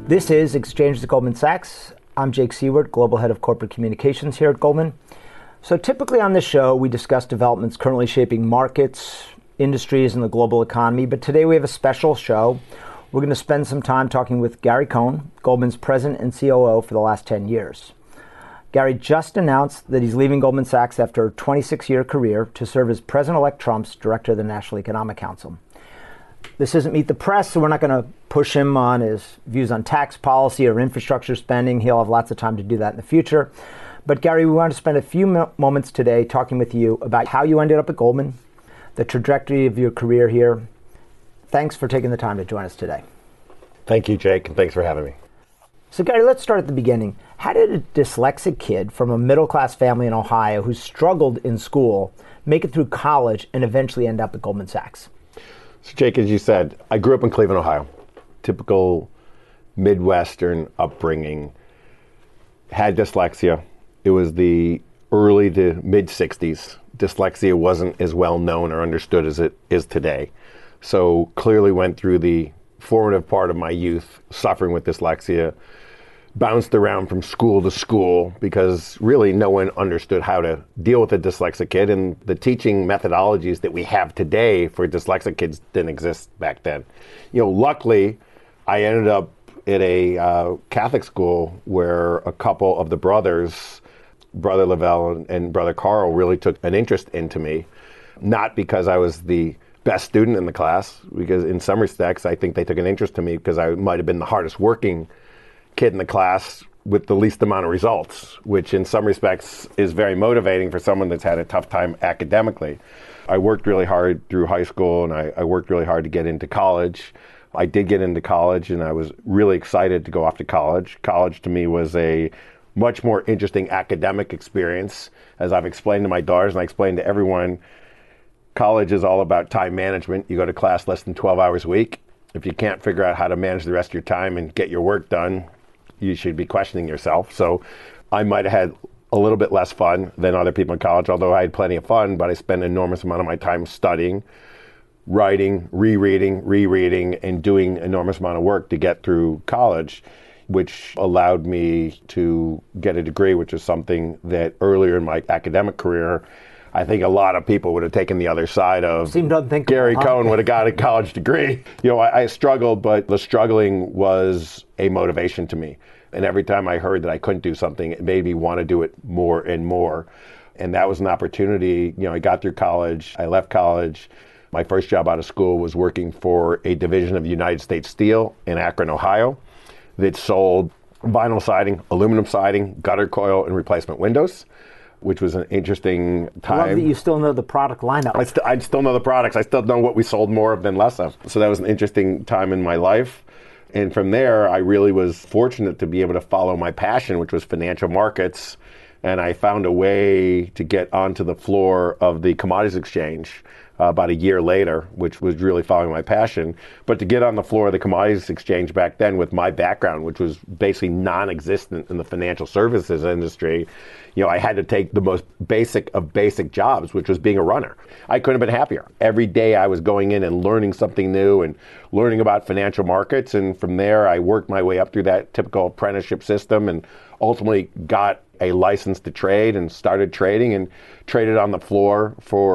This is Exchanges at Goldman Sachs. I'm Jake Seward, Global Head of Corporate Communications here at Goldman. So typically on this show, we discuss developments currently shaping markets, industries, and the global economy. But today we have a special show. We're going to spend some time talking with Gary Cohn, Goldman's President and COO for the last 10 years. Gary just announced that he's leaving Goldman Sachs after a 26-year career to serve as President-elect Trump's Director of the National Economic Council. This isn't Meet the Press, so we're not going to push him on his views on tax policy or infrastructure spending. He'll have lots of time to do that in the future. But Gary, we want to spend a few moments today talking with you about how you ended up at Goldman, the trajectory of your career here. Thanks for taking the time to join us today. Thank you, Jake, and thanks for having me. So Gary, let's start at the beginning. How did a dyslexic kid from a middle-class family in Ohio who struggled in school make it through college and eventually end up at Goldman Sachs? So Jake, as you said, I grew up in Cleveland, Ohio. Typical Midwestern upbringing. Had dyslexia. It was the early to mid-60s. Dyslexia wasn't as well known or understood as it is today. So clearly went through the formative part of my youth suffering with dyslexia. Bounced around from school to school because really no one understood how to deal with a dyslexic kid, and the teaching methodologies that we have today for dyslexic kids didn't exist back then. Luckily, I ended up at a Catholic school where a couple of the brothers, Brother Lavelle and Brother Carl, really took an interest into me. Not because I was the best student in the class, because in some respects I think they took an interest in me because I might have been the hardest working kid in the class with the least amount of results, which in some respects is very motivating for someone that's had a tough time academically. I worked really hard through high school, and I worked really hard to get into college. I did get into college, and I was really excited to go off to college. College to me was a much more interesting academic experience. As I've explained to my daughters, and I explained to everyone, college is all about time management. You go to class less than 12 hours a week. If you can't figure out how to manage the rest of your time and get your work done, you should be questioning yourself. So I might have had a little bit less fun than other people in college, although I had plenty of fun, but I spent an enormous amount of my time studying, writing, rereading, and doing an enormous amount of work to get through college, which allowed me to get a degree, which is something that earlier in my academic career, I think a lot of people would have taken the other side of Gary Cohn would have got a college degree. I struggled, but the struggling was a motivation to me. And every time I heard that I couldn't do something, it made me want to do it more and more. And that was an opportunity. I got through college. I left college. My first job out of school was working for a division of United States Steel in Akron, Ohio, that sold vinyl siding, aluminum siding, gutter coil, and replacement windows, which was an interesting time. I love that you still know the product lineup. I still know the products. I still know what we sold more of than less of. So that was an interesting time in my life. And from there, I really was fortunate to be able to follow my passion, which was financial markets. And I found a way to get onto the floor of the commodities exchange about a year later, which was really following my passion. But to get on the floor of the commodities exchange back then with my background, which was basically non-existent in the financial services industry, I had to take the most basic of basic jobs, which was being a runner. I couldn't have been happier. Every day I was going in and learning something new and learning about financial markets. And from there, I worked my way up through that typical apprenticeship system and ultimately got a license to trade and started trading and traded on the floor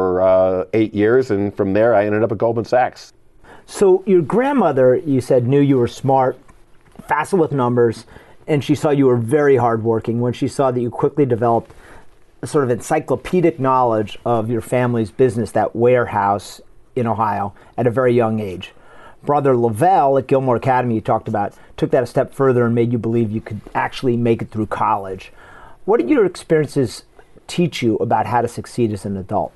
for 8 years. And from there, I ended up at Goldman Sachs. So your grandmother, you said, knew you were smart, facile with numbers, and she saw you were very hardworking when she saw that you quickly developed a sort of encyclopedic knowledge of your family's business, that warehouse in Ohio, at a very young age. Brother Lavelle at Gilmore Academy, you talked about, took that a step further and made you believe you could actually make it through college. What did your experiences teach you about how to succeed as an adult?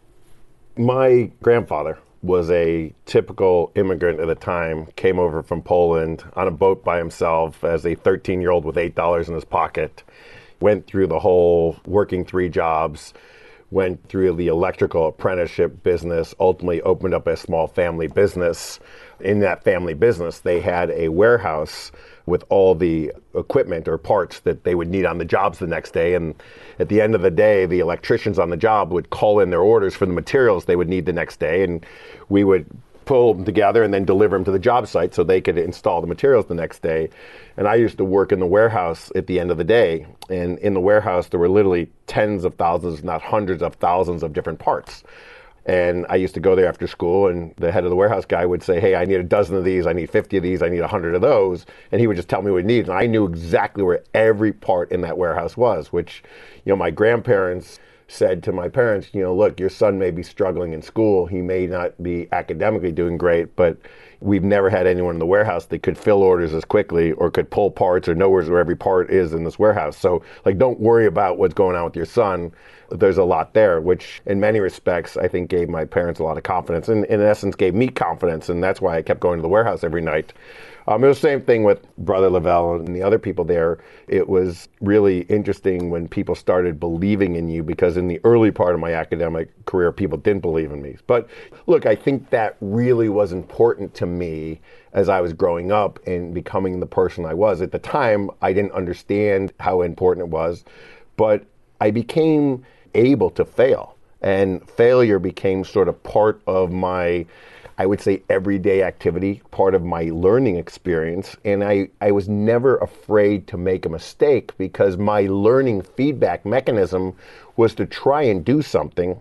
My grandfather was a typical immigrant at the time, came over from Poland on a boat by himself as a 13-year-old with $8 in his pocket, went through the whole working 3 jobs, went through the electrical apprenticeship business, ultimately opened up a small family business. In that family business, they had a warehouse with all the equipment or parts that they would need on the jobs the next day. And at the end of the day, the electricians on the job would call in their orders for the materials they would need the next day. And we would pull them together and then deliver them to the job site so they could install the materials the next day. And I used to work in the warehouse at the end of the day. And in the warehouse, there were literally tens of thousands, not hundreds of thousands of different parts. And I used to go there after school, and the head of the warehouse guy would say, hey, I need a dozen of these, I need 50 of these, I need 100 of those. And he would just tell me what he needed. And I knew exactly where every part in that warehouse was, which, my grandparents said to my parents, look, your son may be struggling in school. He may not be academically doing great, but we've never had anyone in the warehouse that could fill orders as quickly or could pull parts or know where every part is in this warehouse. So, don't worry about what's going on with your son. There's a lot there, which in many respects, I think gave my parents a lot of confidence and in essence gave me confidence. And that's why I kept going to the warehouse every night. It was the same thing with Brother Lavelle and the other people there. It was really interesting when people started believing in you, because in the early part of my academic career, people didn't believe in me. But look, I think that really was important to me as I was growing up and becoming the person I was. At the time, I didn't understand how important it was, but I became able to fail. And failure became sort of part of my, I would say, everyday activity, part of my learning experience. And I was never afraid to make a mistake, because my learning feedback mechanism was to try and do something.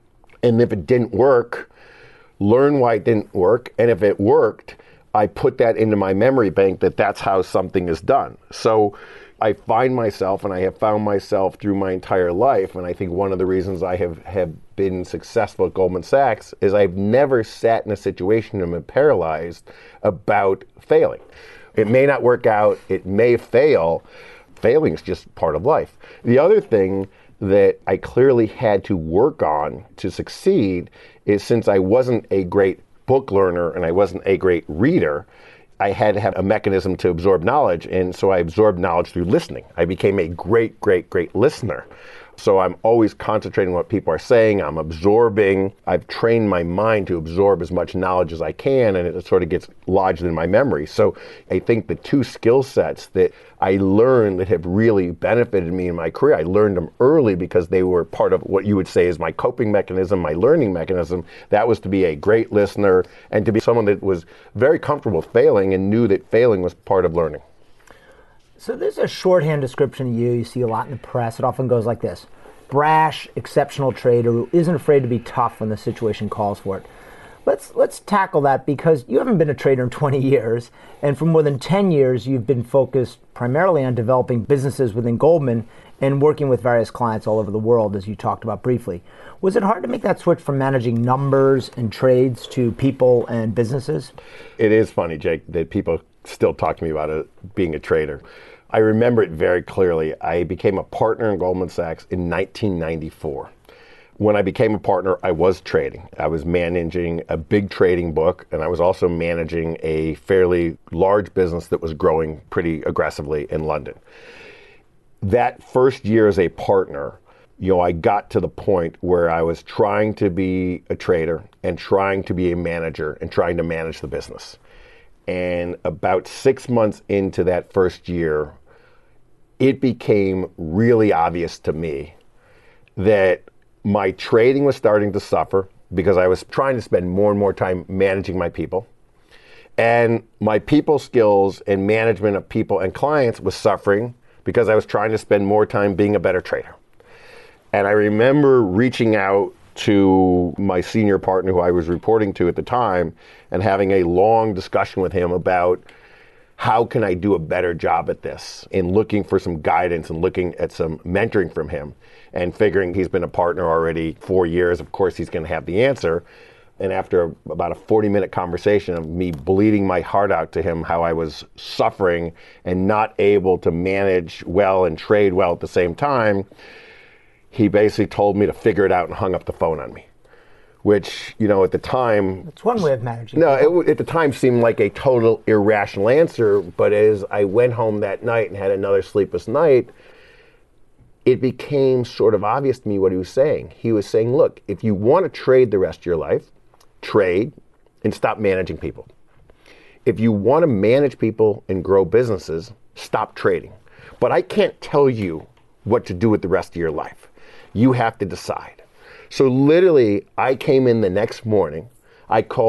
And if it didn't work, learn why it didn't work. And if it worked, I put that into my memory bank that that's how something is done. So I find myself, and I have found myself through my entire life, and I think one of the reasons I have been successful at Goldman Sachs is I've never sat in a situation and been paralyzed about failing. It may not work out, it may fail. Failing is just part of life. The other thing that I clearly had to work on to succeed is, since I wasn't a great book learner and I wasn't a great reader, I had to have a mechanism to absorb knowledge, and so I absorbed knowledge through listening. I became a great, great, great listener. So I'm always concentrating on what people are saying. I'm absorbing. I've trained my mind to absorb as much knowledge as I can, and it sort of gets lodged in my memory. So I think the two skill sets that I learned that have really benefited me in my career, I learned them early because they were part of what you would say is my coping mechanism, my learning mechanism. That was to be a great listener and to be someone that was very comfortable failing and knew that failing was part of learning. So there's a shorthand description of you see a lot in the press. It often goes like this: brash, exceptional trader who isn't afraid to be tough when the situation calls for it. Let's tackle that, because you haven't been a trader in 20 years, and for more than 10 years you've been focused primarily on developing businesses within Goldman and working with various clients all over the world, as you talked about briefly. Was it hard to make that switch from managing numbers and trades to people and businesses? It is funny, Jake, that people still talk to me about it, being a trader. I remember it very clearly. I became a partner in Goldman Sachs in 1994. When I became a partner, I was trading. I was managing a big trading book, and I was also managing a fairly large business that was growing pretty aggressively in London. That first year as a partner, I got to the point where I was trying to be a trader and trying to be a manager and trying to manage the business. And about 6 months into that first year, it became really obvious to me that my trading was starting to suffer because I was trying to spend more and more time managing my people. And my people skills and management of people and clients was suffering because I was trying to spend more time being a better trader. And I remember reaching out to my senior partner who I was reporting to at the time and having a long discussion with him about how can I do a better job at this, and looking for some guidance and looking at some mentoring from him, and figuring he's been a partner already 4 years. Of course, he's going to have the answer. And after about a 40-minute conversation of me bleeding my heart out to him, how I was suffering and not able to manage well and trade well at the same time, he basically told me to figure it out and hung up the phone on me. Which, at the time... It's one way of managing. No, at the time seemed like a total irrational answer, but as I went home that night and had another sleepless night, it became sort of obvious to me what he was saying. He was saying, look, if you want to trade the rest of your life, trade and stop managing people. If you want to manage people and grow businesses, stop trading. But I can't tell you what to do with the rest of your life. You have to decide. So literally, I came in the next morning, I called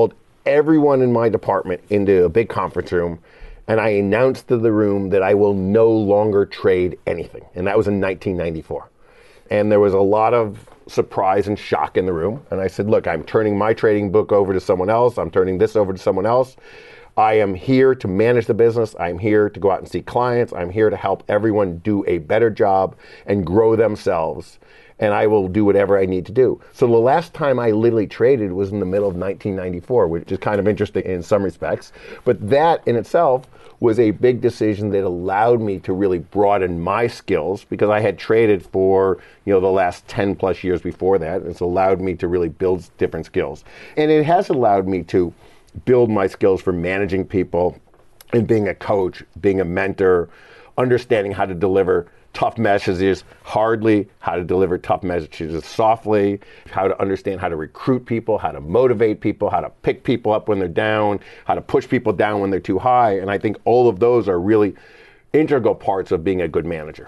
everyone in my department into a big conference room, and I announced to the room that I will no longer trade anything. And that was in 1994. And there was a lot of surprise and shock in the room. And I said, look, I'm turning my trading book over to someone else. I'm turning this over to someone else. I am here to manage the business. I'm here to go out and see clients. I'm here to help everyone do a better job and grow themselves. And I will do whatever I need to do. So the last time I literally traded was in the middle of 1994, which is kind of interesting in some respects. But that in itself was a big decision that allowed me to really broaden my skills, because I had traded for, the last 10 plus years before that. It's allowed me to really build different skills. And it has allowed me to build my skills for managing people and being a coach, being a mentor, understanding how to deliver tough messages hardly, how to deliver tough messages softly, how to understand how to recruit people, how to motivate people, how to pick people up when they're down, how to push people down when they're too high. And I think all of those are really integral parts of being a good manager.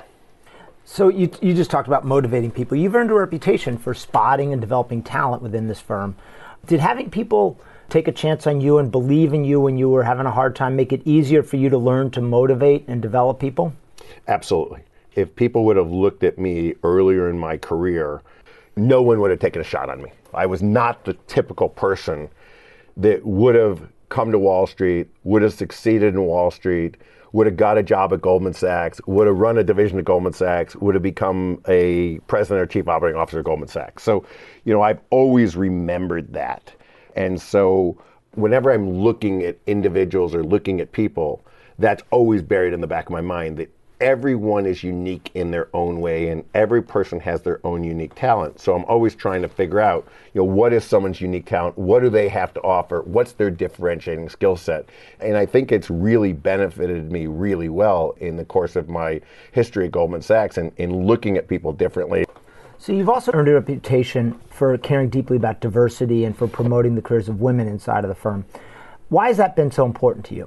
So you just talked about motivating people. You've earned a reputation for spotting and developing talent within this firm. Did having people take a chance on you and believe in you when you were having a hard time make it easier for you to learn to motivate and develop people? Absolutely. If people would have looked at me earlier in my career, no one would have taken a shot on me. I was not the typical person that would have come to Wall Street, would have succeeded in Wall Street, would have got a job at Goldman Sachs, would have run a division at Goldman Sachs, would have become a president or chief operating officer at Goldman Sachs. So, I've always remembered that. And so whenever I'm looking at individuals or looking at people, that's always buried in the back of my mind, that everyone is unique in their own way, and every person has their own unique talent. So I'm always trying to figure out, what is someone's unique talent? What do they have to offer? What's their differentiating skill set? And I think it's really benefited me really well in the course of my history at Goldman Sachs and in looking at people differently. So you've also earned a reputation for caring deeply about diversity and for promoting the careers of women inside of the firm. Why has that been so important to you?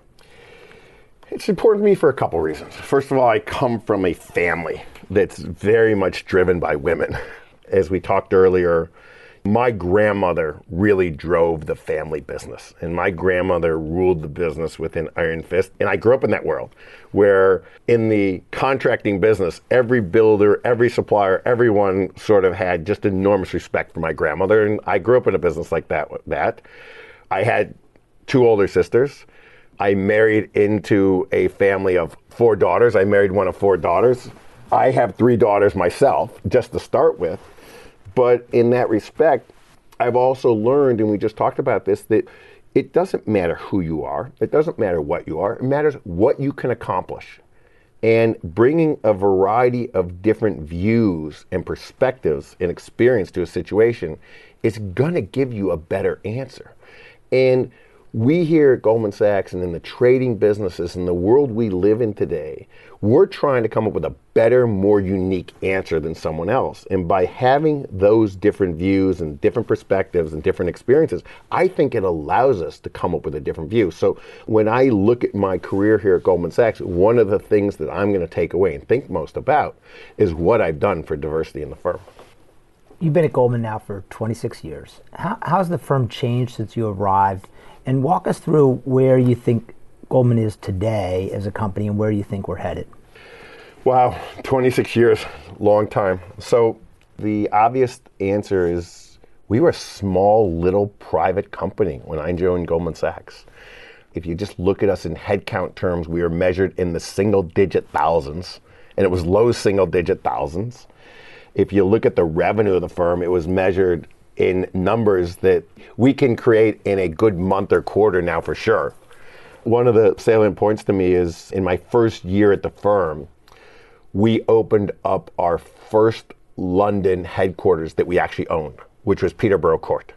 It's important to me for a couple reasons. First of all, I come from a family that's very much driven by women. As we talked earlier, my grandmother really drove the family business, and my grandmother ruled the business with an iron fist. And I grew up in that world where in the contracting business, every builder, every supplier, everyone sort of had just enormous respect for my grandmother. And I grew up in a business like that. I had two older sisters. I married into a family of 4 daughters. I married one of 4 daughters. I have 3 daughters myself, just to start with. But in that respect, I've also learned, and we just talked about this, that it doesn't matter who you are. It doesn't matter what you are. It matters what you can accomplish. And bringing a variety of different views and perspectives and experience to a situation is going to give you a better answer. And we here at Goldman Sachs and in the trading businesses and the world we live in today, we're trying to come up with a better, more unique answer than someone else. And by having those different views and different perspectives and different experiences, I think it allows us to come up with a different view. So when I look at my career here at Goldman Sachs, one of the things that I'm going to take away and think most about is what I've done for diversity in the firm. You've been at Goldman now for 26 years. How's the firm changed since you arrived? And walk us through where you think Goldman is today as a company and where you think we're headed. Wow, 26 years, long time. So the obvious answer is we were a small, little private company when I joined Goldman Sachs. If you just look at us in headcount terms, we were measured in the single-digit thousands, and it was low single-digit thousands. If you look at the revenue of the firm, it was measured in numbers that we can create in a good month or quarter now for sure. One of the salient points to me is in my first year at the firm, we opened up our first London headquarters that we actually owned, which was Peterborough Court.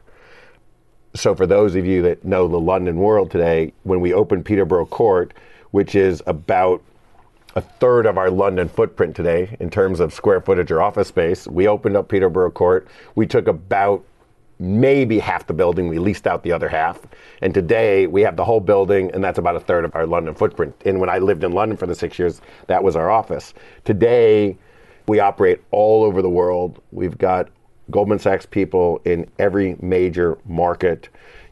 So for those of you that know the London world today, when we opened Peterborough Court, which is about a third of our London footprint today in terms of square footage or office space, we opened up Peterborough Court. We took about maybe half the building, we leased out the other half. And today we have the whole building, and that's about a third of our London footprint. And when I lived in London for the 6 years, that was our office. Today, we operate all over the world. We've got Goldman Sachs people in every major market.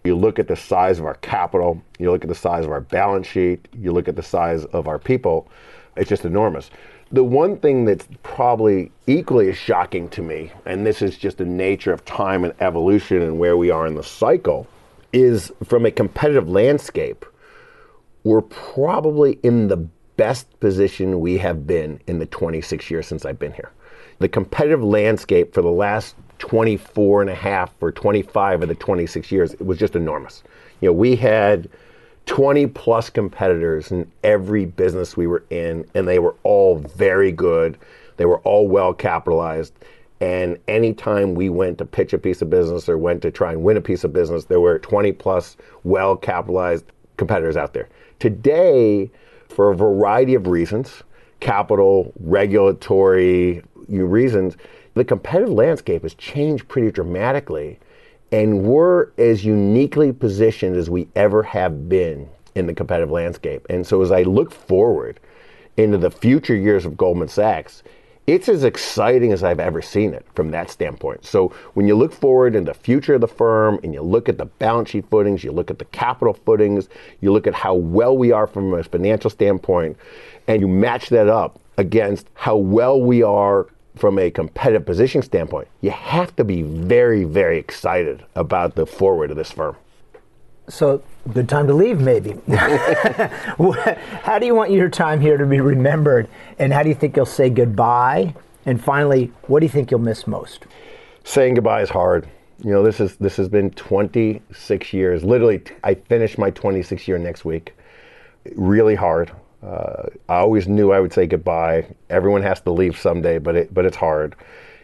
You look at the size of our capital, you look at the size of our balance sheet, you look at the size of our people, it's just enormous. The one thing that's probably equally as shocking to me, and this is just the nature of time and evolution and where we are in the cycle, is from a competitive landscape, we're probably in the best position we have been in the 26 years since I've been here. The competitive landscape for the last 24 and a half or 25 of the 26 years, it was just enormous. We had 20 plus competitors in every business we were in, and they were all very good. They were all well capitalized. And anytime we went to pitch a piece of business or went to try and win a piece of business, there were 20 plus well capitalized competitors out there. Today, for a variety of reasons, capital, regulatory reasons, the competitive landscape has changed pretty dramatically. And we're as uniquely positioned as we ever have been in the competitive landscape. And so as I look forward into the future years of Goldman Sachs, it's as exciting as I've ever seen it from that standpoint. So when you look forward in the future of the firm and you look at the balance sheet footings, you look at the capital footings, you look at how well we are from a financial standpoint, and you match that up against how well we are from a competitive position standpoint, you have to be very, very excited about the forward of this firm. So, good time to leave, maybe. How do you want your time here to be remembered, and how do you think you'll say goodbye? And finally, what do you think you'll miss most? Saying goodbye is hard. This has been 26 years. Literally, I finished my 26th year next week. Really hard. I always knew I would say goodbye. Everyone has to leave someday, but it's hard.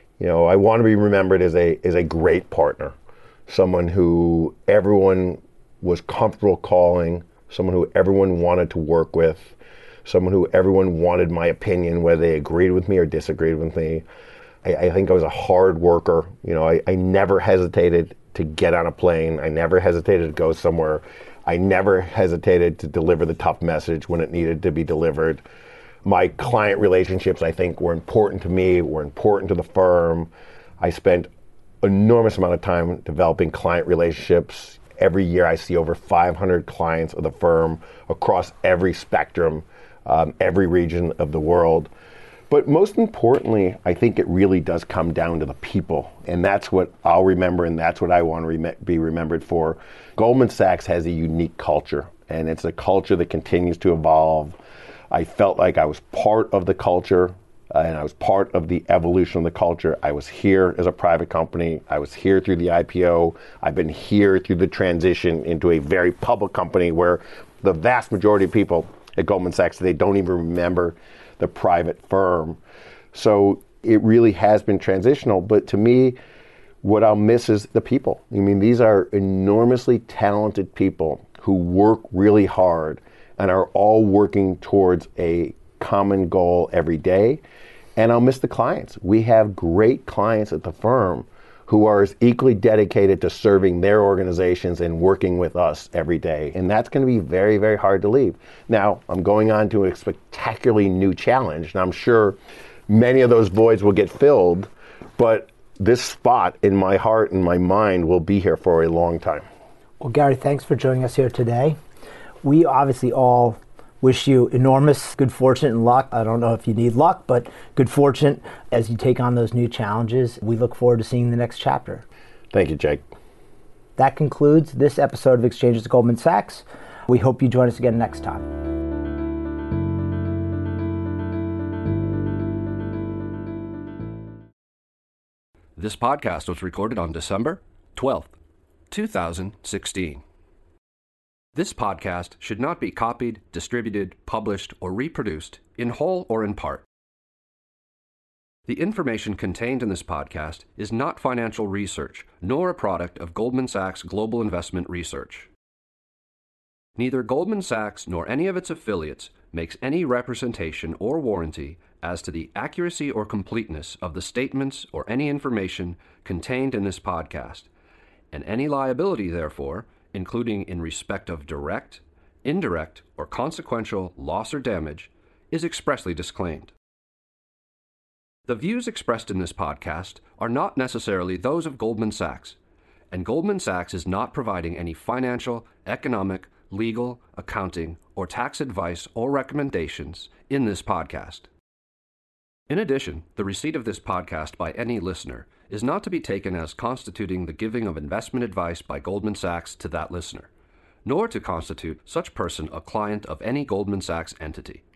I want to be remembered as a great partner, someone who everyone was comfortable calling, someone who everyone wanted to work with, someone who everyone wanted my opinion, whether they agreed with me or disagreed with me. I think I was a hard worker. I never hesitated to get on a plane. I never hesitated to go somewhere. I never hesitated to deliver the tough message when it needed to be delivered. My client relationships, I think, were important to me, were important to the firm. I spent an enormous amount of time developing client relationships. Every year I see over 500 clients of the firm across every spectrum, every region of the world. But most importantly, I think it really does come down to the people. And that's what I'll remember, and that's what I want to be remembered for. Goldman Sachs has a unique culture, and it's a culture that continues to evolve. I felt like I was part of the culture, and I was part of the evolution of the culture. I was here as a private company. I was here through the IPO. I've been here through the transition into a very public company where the vast majority of people at Goldman Sachs, they don't even remember the private firm. So it really has been transitional. But to me, what I'll miss is the people. These are enormously talented people who work really hard and are all working towards a common goal every day. And I'll miss the clients. We have great clients at the firm who are as equally dedicated to serving their organizations and working with us every day. And that's going to be very, very hard to leave. Now, I'm going on to a spectacularly new challenge, and I'm sure many of those voids will get filled, but this spot in my heart and my mind will be here for a long time. Well, Gary, thanks for joining us here today. We obviously all wish you enormous good fortune and luck. I don't know if you need luck, but good fortune as you take on those new challenges. We look forward to seeing the next chapter. Thank you, Jake. That concludes this episode of Exchanges at Goldman Sachs. We hope you join us again next time. This podcast was recorded on December 12th, 2016. This podcast should not be copied, distributed, published, or reproduced in whole or in part. The information contained in this podcast is not financial research, nor a product of Goldman Sachs Global Investment Research. Neither Goldman Sachs nor any of its affiliates makes any representation or warranty as to the accuracy or completeness of the statements or any information contained in this podcast, and any liability, therefore, including in respect of direct, indirect, or consequential loss or damage, is expressly disclaimed. The views expressed in this podcast are not necessarily those of Goldman Sachs, and Goldman Sachs is not providing any financial, economic, legal, accounting, or tax advice or recommendations in this podcast. In addition, the receipt of this podcast by any listener is not to be taken as constituting the giving of investment advice by Goldman Sachs to that listener, nor to constitute such person a client of any Goldman Sachs entity.